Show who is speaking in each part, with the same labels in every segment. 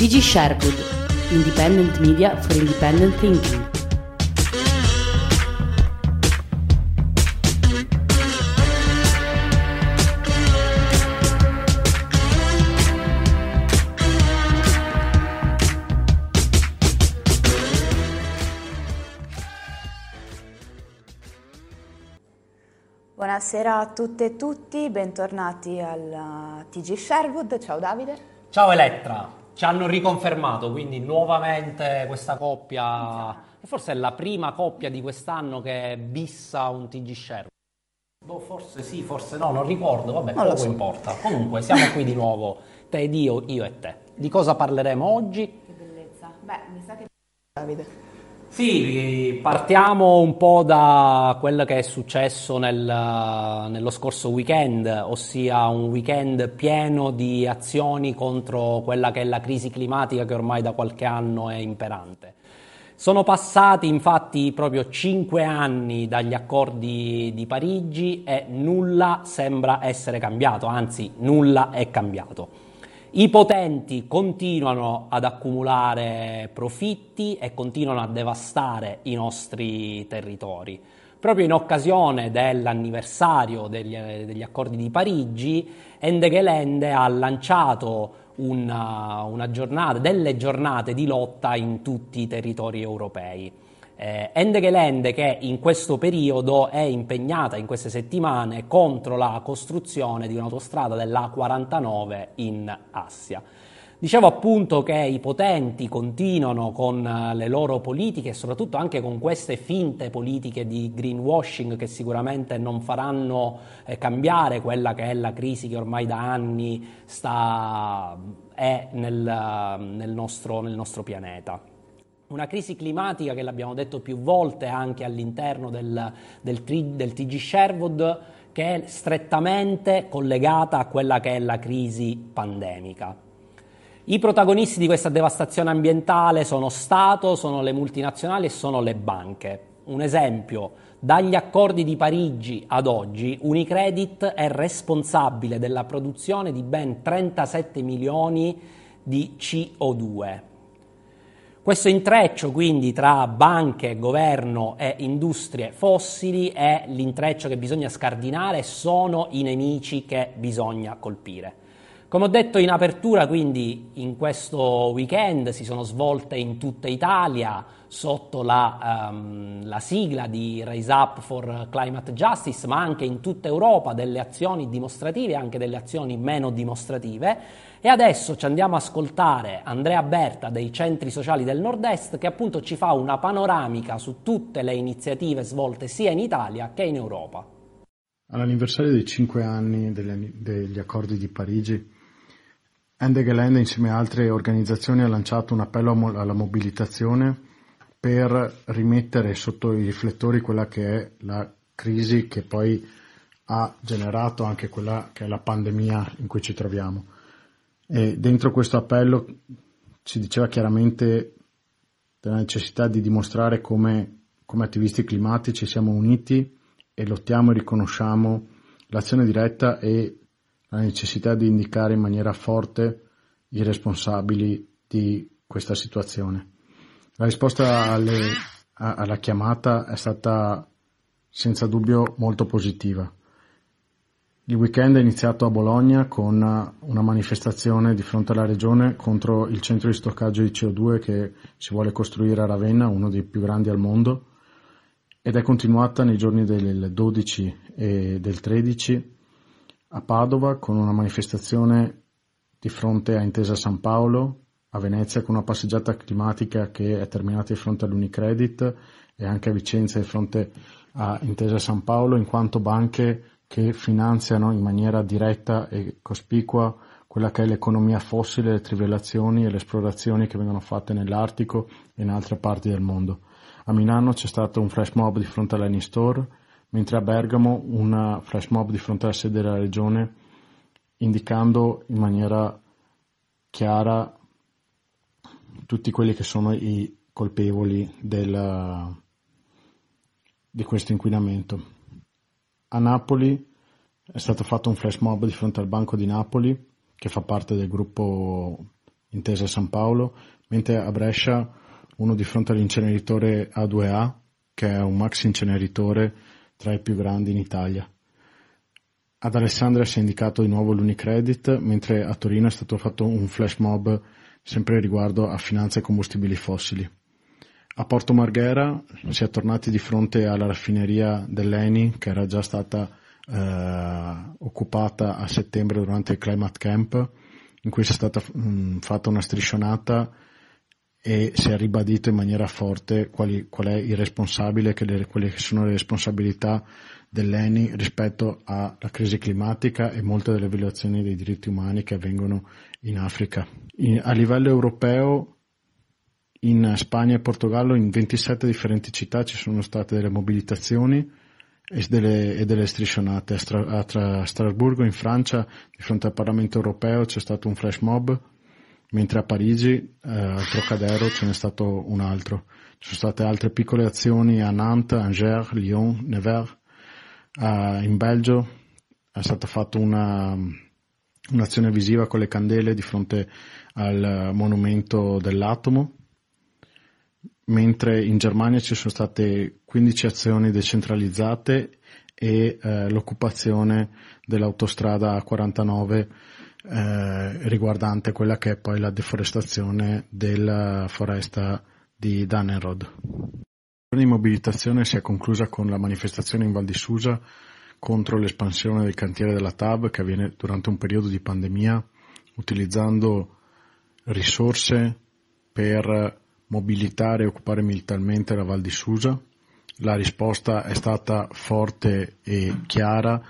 Speaker 1: TG Sherwood, Independent Media for Independent Thinking.
Speaker 2: Buonasera a tutte e tutti, bentornati al TG Sherwood. Ciao Davide.
Speaker 3: Ciao Elettra, ci hanno riconfermato quindi nuovamente questa coppia, e forse è la prima coppia di quest'anno che bissa un TG Sherwood. Forse sì, forse no, non ricordo, vabbè,
Speaker 2: non
Speaker 3: poco importa. Comunque siamo qui di nuovo, te ed io e te. Di cosa parleremo oggi?
Speaker 2: Che bellezza. Beh, mi sa che Davide.
Speaker 3: Sì, partiamo un po' da quello che è successo nello scorso weekend, ossia un weekend pieno di azioni contro quella che è la crisi climatica che ormai da qualche anno è imperante. Sono passati infatti proprio 5 anni dagli accordi di Parigi e nulla sembra essere cambiato, anzi nulla è cambiato. I potenti continuano ad accumulare profitti e continuano a devastare i nostri territori. Proprio in occasione dell'anniversario degli accordi di Parigi, Ende Gelände ha lanciato delle giornate di lotta in tutti i territori europei. Ende Gelände, che in questo periodo è impegnata in queste settimane contro la costruzione di un'autostrada della A49 in Assia. Dicevo appunto che i potenti continuano con le loro politiche e soprattutto anche con queste finte politiche di greenwashing che sicuramente non faranno cambiare quella che è la crisi che ormai da anni è nel nostro pianeta. Una crisi climatica che l'abbiamo detto più volte anche all'interno del TG Sherwood, che è strettamente collegata a quella che è la crisi pandemica. I protagonisti di questa devastazione ambientale sono Stato, sono le multinazionali e sono le banche. Un esempio, dagli accordi di Parigi ad oggi Unicredit è responsabile della produzione di ben 37 milioni di CO2. Questo intreccio quindi tra banche, governo e industrie fossili è l'intreccio che bisogna scardinare e sono i nemici che bisogna colpire. Come ho detto in apertura, quindi in questo weekend si sono svolte in tutta Italia sotto la sigla di Rise Up for Climate Justice, ma anche in tutta Europa delle azioni dimostrative e anche delle azioni meno dimostrative. E adesso ci andiamo a ascoltare Andrea Berta dei Centri Sociali del Nord-Est, che appunto ci fa una panoramica su tutte le iniziative svolte sia in Italia che in Europa.
Speaker 4: All'anniversario dei 5 anni degli accordi di Parigi, Ende Gelände insieme a altre organizzazioni ha lanciato un appello alla mobilitazione per rimettere sotto i riflettori quella che è la crisi che poi ha generato anche quella che è la pandemia in cui ci troviamo. E dentro questo appello si diceva chiaramente della necessità di dimostrare come attivisti climatici siamo uniti e lottiamo e riconosciamo l'azione diretta e la necessità di indicare in maniera forte i responsabili di questa situazione. La risposta alla chiamata è stata senza dubbio molto positiva. Il weekend è iniziato a Bologna con una manifestazione di fronte alla regione contro il centro di stoccaggio di CO2 che si vuole costruire a Ravenna, uno dei più grandi al mondo, ed è continuata nei giorni del 12 e del 13 a Padova con una manifestazione di fronte a Intesa San Paolo, a Venezia con una passeggiata climatica che è terminata di fronte all'Unicredit e anche a Vicenza di fronte a Intesa San Paolo, in quanto banche che finanziano in maniera diretta e cospicua quella che è l'economia fossile, le trivellazioni e le esplorazioni che vengono fatte nell'Artico e in altre parti del mondo. A Milano c'è stato un flash mob di fronte all'Eni Store, mentre a Bergamo un flash mob di fronte alla sede della regione, indicando in maniera chiara tutti quelli che sono i colpevoli di questo inquinamento. A Napoli è stato fatto un flash mob di fronte al Banco di Napoli, che fa parte del gruppo Intesa San Paolo, mentre a Brescia uno di fronte all'inceneritore A2A, che è un maxi inceneritore tra i più grandi in Italia. Ad Alessandria si è indicato di nuovo l'Unicredit, mentre a Torino è stato fatto un flash mob sempre riguardo a finanza e combustibili fossili. A Porto Marghera si è tornati di fronte alla raffineria dell'Eni, che era già stata occupata a settembre durante il Climate Camp, in cui è stata fatta una striscionata e si è ribadito in maniera forte qual è il responsabile, quelle che sono le responsabilità dell'ENI rispetto alla crisi climatica e molte delle violazioni dei diritti umani che avvengono in Africa. A livello europeo, in Spagna e Portogallo, in 27 differenti città ci sono state delle mobilitazioni e delle striscionate. A Strasburgo, in Francia, di fronte al Parlamento europeo c'è stato un flash mob, mentre a Parigi, al Trocadero, ce n'è stato un altro. Ci sono state altre piccole azioni a Nantes, Angers, Lyon, Nevers. In Belgio è stata fatta un'azione visiva con le candele di fronte al monumento dell'atomo, mentre in Germania ci sono state 15 azioni decentralizzate e l'occupazione dell'autostrada A49 riguardante quella che è poi la deforestazione della foresta di Dannenrod. La giornata di mobilitazione si è conclusa con la manifestazione in Val di Susa contro l'espansione del cantiere della TAV, che avviene durante un periodo di pandemia, utilizzando risorse per mobilitare e occupare militarmente la Val di Susa. La risposta è stata forte e chiara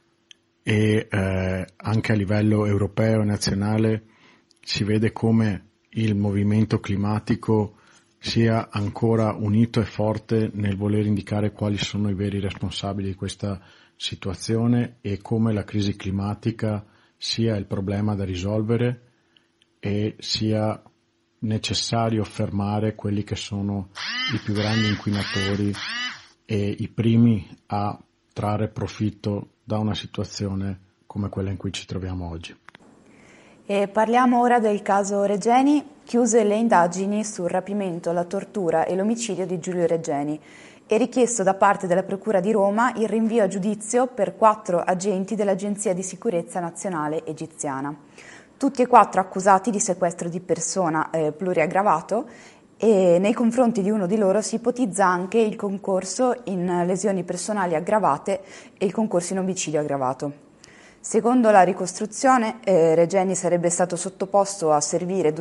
Speaker 4: e anche a livello europeo e nazionale si vede come il movimento climatico sia ancora unito e forte nel voler indicare quali sono i veri responsabili di questa situazione e come la crisi climatica sia il problema da risolvere e sia necessario fermare quelli che sono i più grandi inquinatori e i primi a trarre profitto da una situazione come quella in cui ci troviamo oggi.
Speaker 2: E parliamo ora del caso Regeni. Chiuse le indagini sul rapimento, la tortura e l'omicidio di Giulio Regeni e richiesto da parte della Procura di Roma il rinvio a giudizio per 4 agenti dell'Agenzia di Sicurezza Nazionale egiziana. Tutti e 4 accusati di sequestro di persona pluriaggravato e nei confronti di uno di loro si ipotizza anche il concorso in lesioni personali aggravate e il concorso in omicidio aggravato. Secondo la ricostruzione, Regeni sarebbe stato sottoposto a servizie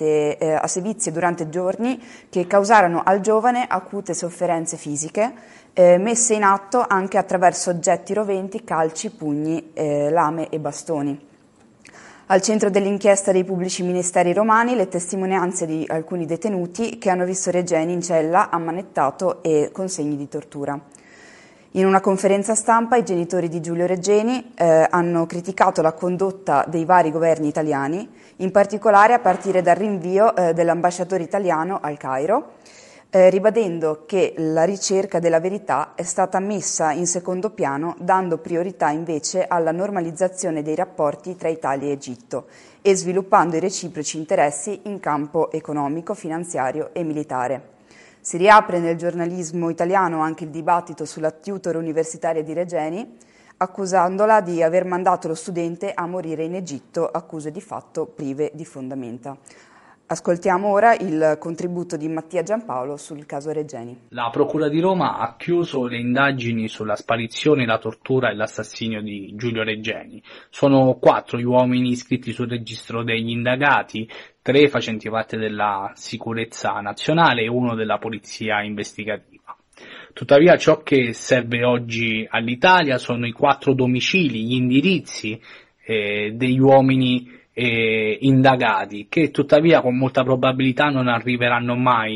Speaker 2: durante giorni che causarono al giovane acute sofferenze fisiche, messe in atto anche attraverso oggetti roventi, calci, pugni, lame e bastoni. Al centro dell'inchiesta dei pubblici ministeri romani le testimonianze di alcuni detenuti che hanno visto Regeni in cella ammanettato e con segni di tortura. In una conferenza stampa i genitori di Giulio Regeni hanno criticato la condotta dei vari governi italiani, in particolare a partire dal rinvio dell'ambasciatore italiano al Cairo, ribadendo che la ricerca della verità è stata messa in secondo piano, dando priorità invece alla normalizzazione dei rapporti tra Italia e Egitto e sviluppando i reciproci interessi in campo economico, finanziario e militare. Si riapre nel giornalismo italiano anche il dibattito sulla tutor universitaria di Regeni, accusandola di aver mandato lo studente a morire in Egitto, accuse di fatto prive di fondamenta. Ascoltiamo ora il contributo di Mattia Giampaolo sul caso Regeni.
Speaker 5: La Procura di Roma ha chiuso le indagini sulla sparizione, la tortura e l'assassinio di Giulio Regeni. Sono 4 gli uomini iscritti sul registro degli indagati, 3 facenti parte della sicurezza nazionale e 1 della polizia investigativa. Tuttavia ciò che serve oggi all'Italia sono i 4 domicili, gli indirizzi degli uomini indagati, che tuttavia con molta probabilità non arriveranno mai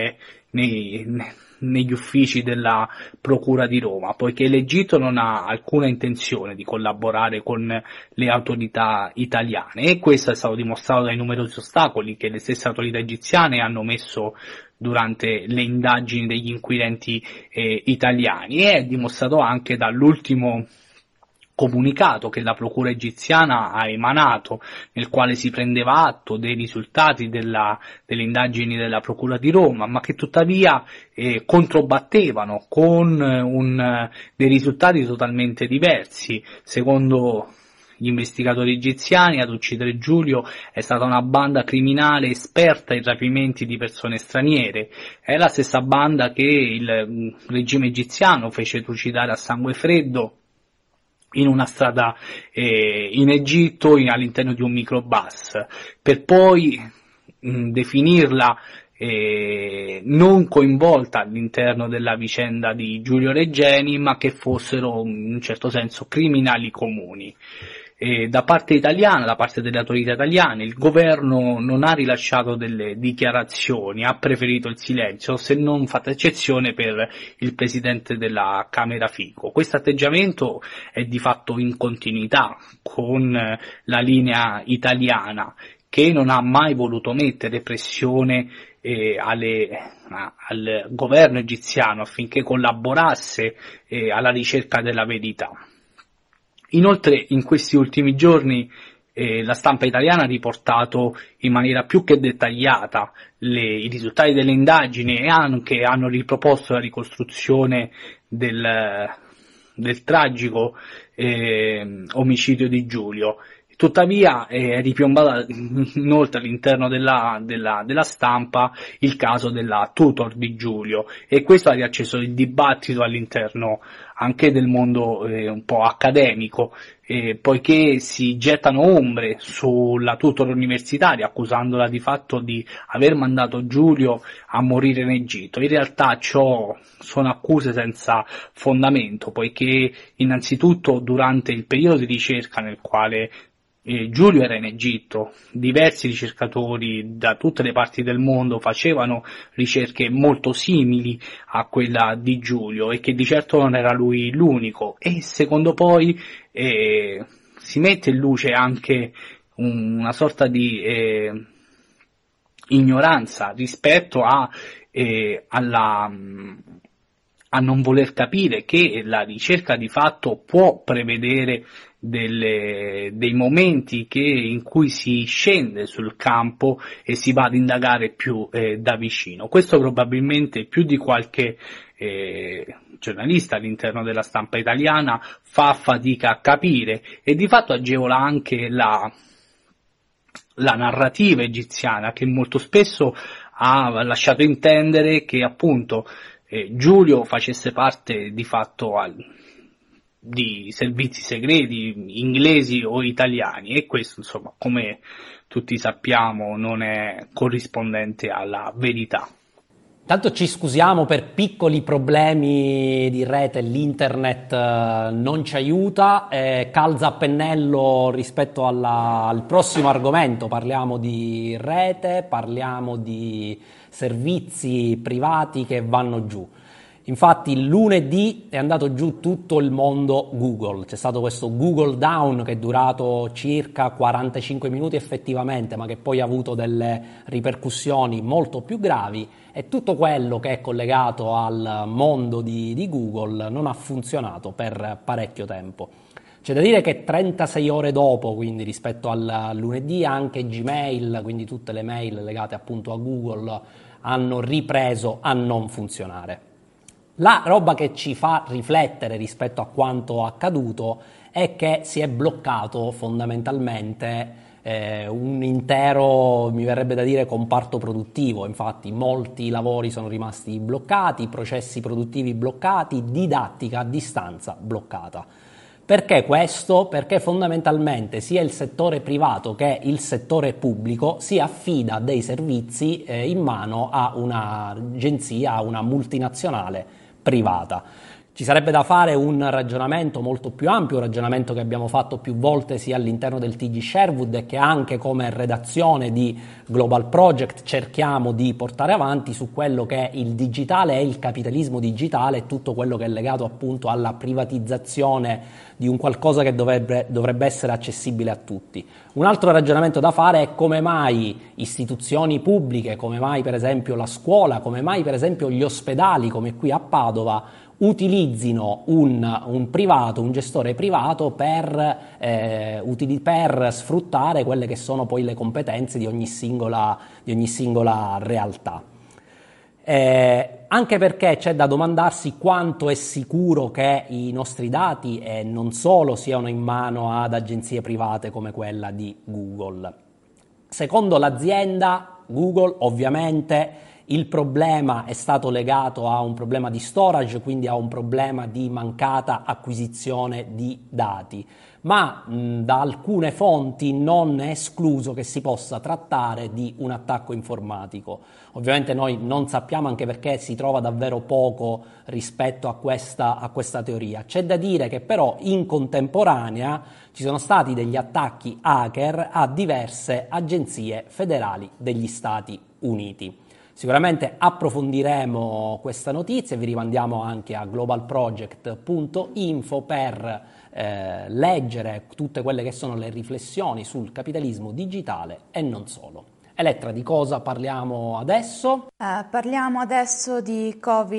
Speaker 5: negli uffici della Procura di Roma, poiché l'Egitto non ha alcuna intenzione di collaborare con le autorità italiane e questo è stato dimostrato dai numerosi ostacoli che le stesse autorità egiziane hanno messo durante le indagini degli inquirenti italiani e è dimostrato anche dall'ultimo comunicato che la procura egiziana ha emanato, nel quale si prendeva atto dei risultati delle indagini della procura di Roma, ma che tuttavia controbattevano con dei risultati totalmente diversi. Secondo gli investigatori egiziani, ad uccidere Giulio è stata una banda criminale esperta in rapimenti di persone straniere. È la stessa banda che il regime egiziano fece trucidare a sangue freddo in una strada in Egitto all'interno di un microbus, per poi definirla non coinvolta all'interno della vicenda di Giulio Regeni, ma che fossero in un certo senso criminali comuni. Da parte italiana, da parte delle autorità italiane, il governo non ha rilasciato delle dichiarazioni, ha preferito il silenzio, se non fatta eccezione per il presidente della Camera Fico. Questo atteggiamento è di fatto in continuità con la linea italiana, che non ha mai voluto mettere pressione al governo egiziano affinché collaborasse alla ricerca della verità. Inoltre, in questi ultimi giorni la stampa italiana ha riportato in maniera più che dettagliata i risultati delle indagini e anche hanno riproposto la ricostruzione del tragico omicidio di Giulio. Tuttavia è ripiombata inoltre all'interno della stampa il caso della tutor di Giulio, e questo ha riacceso il dibattito all'interno anche del mondo un po' accademico, poiché si gettano ombre sulla tutor universitaria accusandola di fatto di aver mandato Giulio a morire in Egitto. In realtà ciò sono accuse senza fondamento, poiché innanzitutto durante il periodo di ricerca nel quale Giulio era in Egitto, diversi ricercatori da tutte le parti del mondo facevano ricerche molto simili a quella di Giulio, e che di certo non era lui l'unico. E secondo poi si mette in luce anche una sorta di ignoranza rispetto a non voler capire che la ricerca di fatto può prevedere dei momenti in cui si scende sul campo e si va ad indagare più da vicino. Questo probabilmente più di qualche giornalista all'interno della stampa italiana fa fatica a capire, e di fatto agevola anche la narrativa egiziana, che molto spesso ha lasciato intendere che appunto Giulio facesse parte di fatto di servizi segreti inglesi o italiani, e questo, insomma, come tutti sappiamo, non è corrispondente alla verità.
Speaker 3: Tanto ci scusiamo per piccoli problemi di rete, l'internet non ci aiuta, calza a pennello rispetto al prossimo argomento. Parliamo di rete, parliamo di servizi privati che vanno giù. Infatti lunedì è andato giù tutto il mondo Google, c'è stato questo Google Down che è durato circa 45 minuti effettivamente, ma che poi ha avuto delle ripercussioni molto più gravi, e tutto quello che è collegato al mondo di Google non ha funzionato per parecchio tempo. C'è da dire che 36 ore dopo, quindi rispetto al lunedì, anche Gmail, quindi tutte le mail legate appunto a Google, hanno ripreso a non funzionare. La roba che ci fa riflettere rispetto a quanto accaduto è che si è bloccato fondamentalmente un intero, mi verrebbe da dire, comparto produttivo. Infatti molti lavori sono rimasti bloccati, processi produttivi bloccati, didattica a distanza bloccata. Perché questo? Perché fondamentalmente sia il settore privato che il settore pubblico si affida dei servizi in mano a un'agenzia, a una multinazionale privata. Ci sarebbe da fare un ragionamento molto più ampio, un ragionamento che abbiamo fatto più volte sia all'interno del TG Sherwood e che anche come redazione di Global Project cerchiamo di portare avanti su quello che è il digitale e il capitalismo digitale e tutto quello che è legato appunto alla privatizzazione di un qualcosa che dovrebbe essere accessibile a tutti. Un altro ragionamento da fare è come mai istituzioni pubbliche, come mai per esempio la scuola, come mai per esempio gli ospedali come qui a Padova utilizzino un privato, un gestore privato per sfruttare quelle che sono poi le competenze di ogni singola realtà. Anche perché c'è da domandarsi quanto è sicuro che i nostri dati non solo siano in mano ad agenzie private come quella di Google. Secondo l'azienda Google, ovviamente, il problema è stato legato a un problema di storage, quindi a un problema di mancata acquisizione di dati, ma da alcune fonti non è escluso che si possa trattare di un attacco informatico. Ovviamente noi non sappiamo, anche perché si trova davvero poco rispetto a questa teoria. C'è da dire che però in contemporanea ci sono stati degli attacchi hacker a diverse agenzie federali degli Stati Uniti. Sicuramente approfondiremo questa notizia e vi rimandiamo anche a globalproject.info per leggere tutte quelle che sono le riflessioni sul capitalismo digitale e non solo. Elettra, di cosa parliamo adesso?
Speaker 2: Parliamo adesso di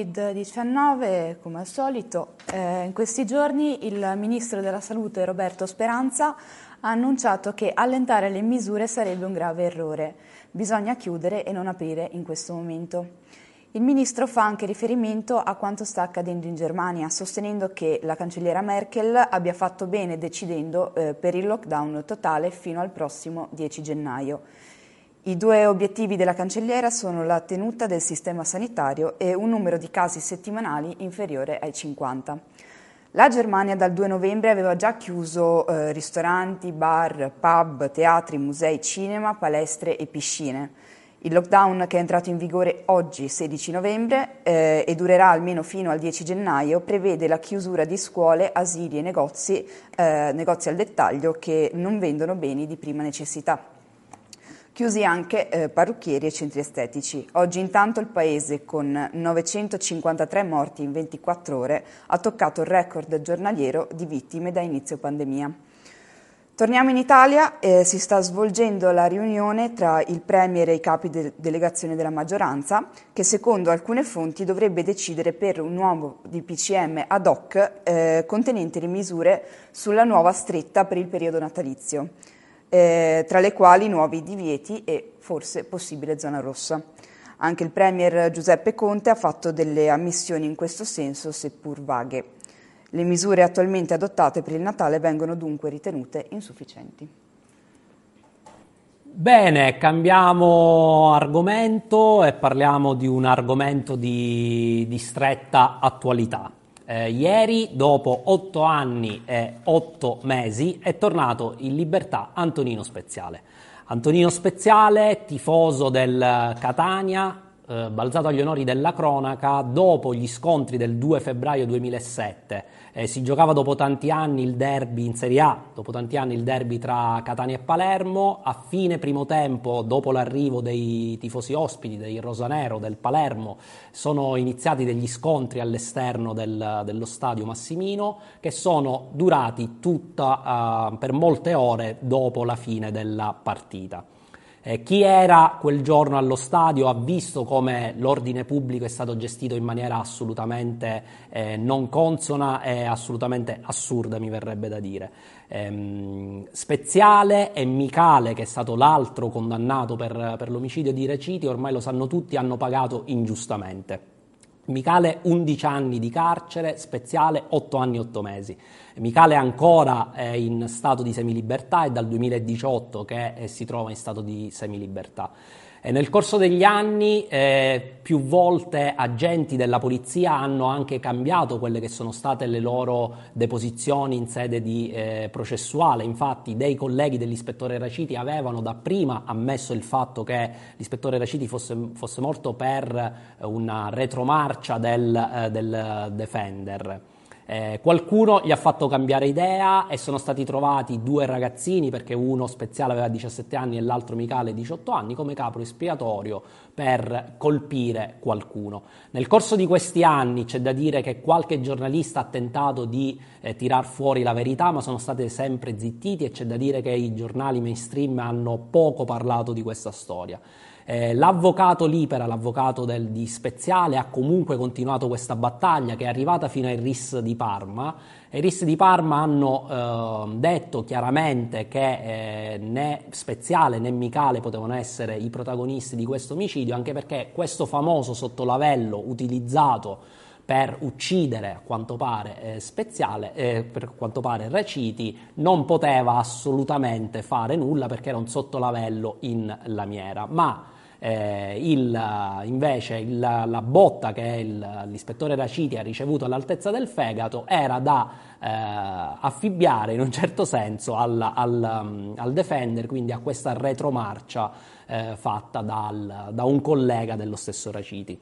Speaker 2: Covid-19, come al solito. In questi giorni il Ministro della Salute Roberto Speranza ha annunciato che allentare le misure sarebbe un grave errore. Bisogna chiudere e non aprire in questo momento. Il Ministro fa anche riferimento a quanto sta accadendo in Germania, sostenendo che la cancelliera Merkel abbia fatto bene decidendo per il lockdown totale fino al prossimo 10 gennaio. I due obiettivi della cancelliera sono la tenuta del sistema sanitario e un numero di casi settimanali inferiore ai 50. La Germania dal 2 novembre aveva già chiuso ristoranti, bar, pub, teatri, musei, cinema, palestre e piscine. Il lockdown, che è entrato in vigore oggi, 16 novembre, e durerà almeno fino al 10 gennaio, prevede la chiusura di scuole, asili e negozi al dettaglio che non vendono beni di prima necessità. Chiusi anche parrucchieri e centri estetici. Oggi intanto il Paese, con 953 morti in 24 ore, ha toccato il record giornaliero di vittime da inizio pandemia. Torniamo in Italia, si sta svolgendo la riunione tra il Premier e i capi delegazione della maggioranza, che secondo alcune fonti dovrebbe decidere per un nuovo DPCM ad hoc contenente le misure sulla nuova stretta per il periodo natalizio. Tra le quali nuovi divieti e forse possibile zona rossa. Anche il Premier Giuseppe Conte ha fatto delle ammissioni in questo senso, seppur vaghe. Le misure attualmente adottate per il Natale vengono dunque ritenute insufficienti.
Speaker 3: Bene, cambiamo argomento e parliamo di un argomento di stretta attualità. Ieri, dopo 8 anni e 8 mesi, è tornato in libertà Antonino Speziale. Antonino Speziale, tifoso del Catania, balzato agli onori della cronaca dopo gli scontri del 2 febbraio 2007. Si giocava dopo tanti anni il derby in Serie A, dopo tanti anni il derby tra Catania e Palermo. A fine primo tempo, dopo l'arrivo dei tifosi ospiti, dei rosanero, del Palermo, sono iniziati degli scontri all'esterno dello stadio Massimino, che sono durati per molte ore dopo la fine della partita. Chi era quel giorno allo stadio ha visto come l'ordine pubblico è stato gestito in maniera assolutamente non consona e assolutamente assurda, mi verrebbe da dire. Speziale e Micale, che è stato l'altro condannato per l'omicidio di Reciti, ormai lo sanno tutti, hanno pagato ingiustamente. Micale 11 anni di carcere, Speziale 8 anni e 8 mesi. Micale ancora è in stato di semilibertà, è dal 2018 che si trova in stato di semilibertà. Nel corso degli anni più volte agenti della polizia hanno anche cambiato quelle che sono state le loro deposizioni in sede di processuale. Infatti dei colleghi dell'ispettore Raciti avevano dapprima ammesso il fatto che l'ispettore Raciti fosse morto per una retromarcia del Defender. Qualcuno gli ha fatto cambiare idea e sono stati trovati 2 ragazzini, perché uno Speziale aveva 17 anni e l'altro Micale 18 anni, come capro espiatorio per colpire qualcuno. Nel corso di questi anni c'è da dire che qualche giornalista ha tentato di tirar fuori la verità, ma sono state sempre zittiti, e c'è da dire che i giornali mainstream hanno poco parlato di questa storia. L'avvocato Lipera, l'avvocato di Speziale, ha comunque continuato questa battaglia che è arrivata fino ai RIS di Parma. I RIS di Parma hanno detto chiaramente che né Speziale né Micale potevano essere i protagonisti di questo omicidio, anche perché questo famoso sottolavello utilizzato per uccidere, a quanto pare, Speziale, per quanto pare Raciti, non poteva assolutamente fare nulla perché era un sottolavello in lamiera, ma invece la botta che l'ispettore Raciti ha ricevuto all'altezza del fegato era da affibbiare in un certo senso al Defender, quindi a questa retromarcia fatta da un collega dello stesso Raciti.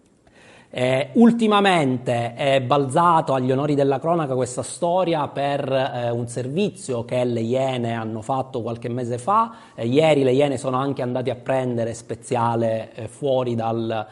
Speaker 3: Ultimamente è balzato agli onori della cronaca questa storia per un servizio che le Iene hanno fatto qualche mese fa. Ieri le Iene sono anche andati a prendere Speziale fuori dal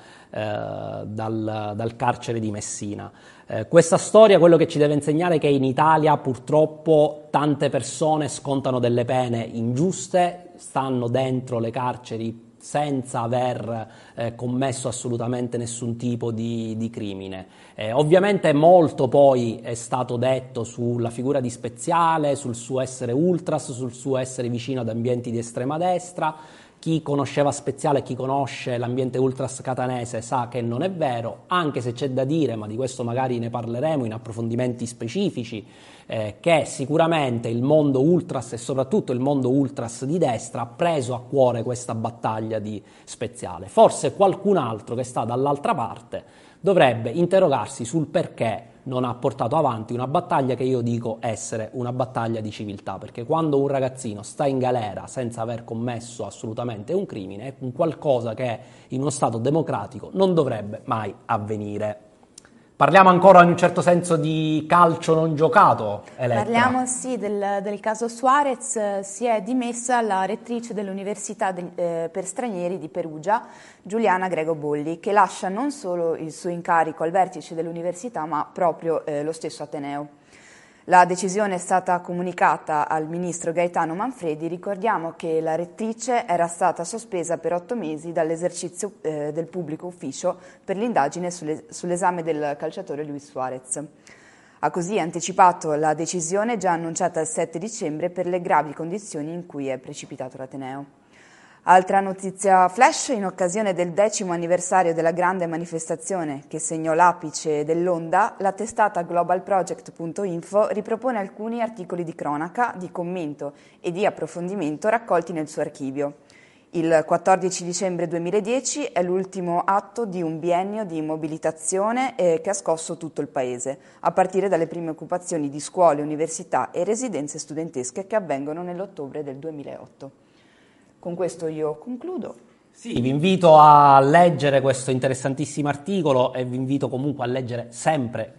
Speaker 3: carcere di Messina. Questa storia quello che ci deve insegnare è che in Italia purtroppo tante persone scontano delle pene ingiuste, stanno dentro le carceri senza aver commesso assolutamente nessun tipo di crimine. Ovviamente molto poi è stato detto sulla figura di Speziale, sul suo essere ultras, sul suo essere vicino ad ambienti di estrema destra. Chi conosceva Speziale, chi conosce l'ambiente ultras catanese sa che non è vero, anche se c'è da dire, ma di questo magari ne parleremo in approfondimenti specifici, che sicuramente il mondo ultras e soprattutto il mondo ultras di destra ha preso a cuore questa battaglia di Speziale. Forse qualcun altro che sta dall'altra parte dovrebbe interrogarsi sul perché non ha portato avanti una battaglia che io dico essere una battaglia di civiltà, perché quando un ragazzino sta in galera senza aver commesso assolutamente un crimine è un qualcosa che in uno Stato democratico non dovrebbe mai avvenire. Parliamo ancora in un certo senso di calcio non giocato, Elettra.
Speaker 2: Parliamo sì del caso Suarez. Si è dimessa la rettrice dell'Università per stranieri di Perugia, Giuliana Grego Bolli, che lascia non solo il suo incarico al vertice dell'università, ma proprio lo stesso Ateneo. La decisione è stata comunicata al ministro Gaetano Manfredi. Ricordiamo che la rettrice era stata sospesa per 8 mesi dall'esercizio del pubblico ufficio per l'indagine sull'esame del calciatore Luis Suarez. Ha così anticipato la decisione già annunciata il 7 dicembre per le gravi condizioni in cui è precipitato l'Ateneo. Altra notizia flash: in occasione del 10° anniversario della grande manifestazione che segnò l'apice dell'onda, la testata globalproject.info ripropone alcuni articoli di cronaca, di commento e di approfondimento raccolti nel suo archivio. Il 14 dicembre 2010 è l'ultimo atto di un biennio di mobilitazione che ha scosso tutto il Paese, a partire dalle prime occupazioni di scuole, università e residenze studentesche che avvengono nell'ottobre del 2008. Con questo io concludo.
Speaker 3: Sì, vi invito a leggere questo interessantissimo articolo e vi invito comunque a leggere sempre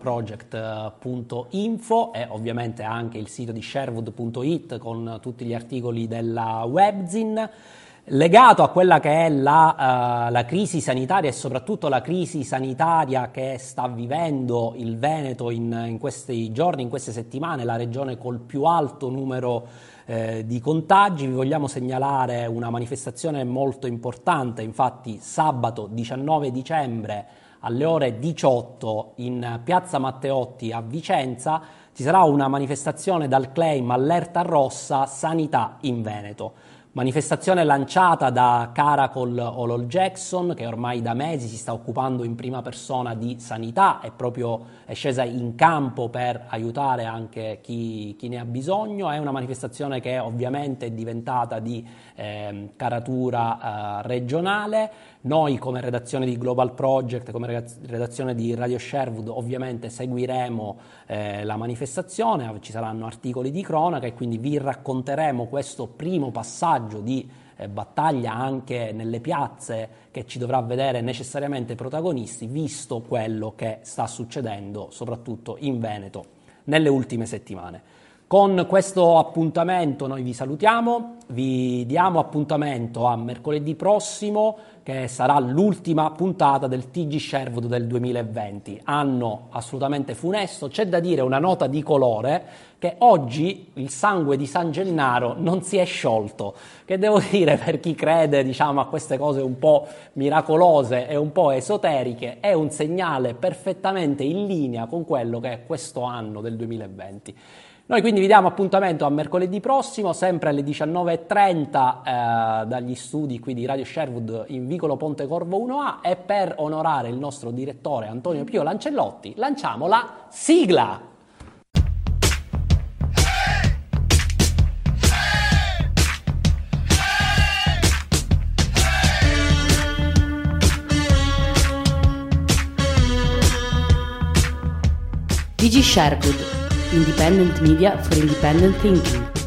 Speaker 3: globalproject.info e ovviamente anche il sito di sherwood.it con tutti gli articoli della webzine. Legato a quella che è la crisi sanitaria e soprattutto la crisi sanitaria che sta vivendo il Veneto in questi giorni, in queste settimane, la regione col più alto numero di contagi, vi vogliamo segnalare una manifestazione molto importante. Infatti sabato 19 dicembre alle ore 18 in piazza Matteotti a Vicenza ci sarà una manifestazione dal claim Allerta Rossa Sanità in Veneto. Manifestazione lanciata da Caracol Olol Jackson, che ormai da mesi si sta occupando in prima persona di sanità e proprio è scesa in campo per aiutare anche chi ne ha bisogno. È una manifestazione che ovviamente è diventata di caratura regionale. Noi come redazione di Global Project, come redazione di Radio Sherwood, ovviamente seguiremo la manifestazione, ci saranno articoli di cronaca e quindi vi racconteremo questo primo passaggio di battaglia anche nelle piazze che ci dovrà vedere necessariamente protagonisti, visto quello che sta succedendo soprattutto in Veneto nelle ultime settimane. Con questo appuntamento noi vi salutiamo, vi diamo appuntamento a mercoledì prossimo, che sarà l'ultima puntata del TG Sherwood del 2020, anno assolutamente funesto. C'è da dire, una nota di colore, che oggi il sangue di San Gennaro non si è sciolto, che devo dire, per chi crede, diciamo, a queste cose un po' miracolose e un po' esoteriche, è un segnale perfettamente in linea con quello che è questo anno del 2020. Noi quindi vi diamo appuntamento a mercoledì prossimo, sempre alle 19.30 dagli studi qui di Radio Sherwood in Vicolo Pontecorvo 1A, e per onorare il nostro direttore Antonio Pio Lancellotti lanciamo la sigla!
Speaker 1: TG Sherwood, independent media for independent thinking.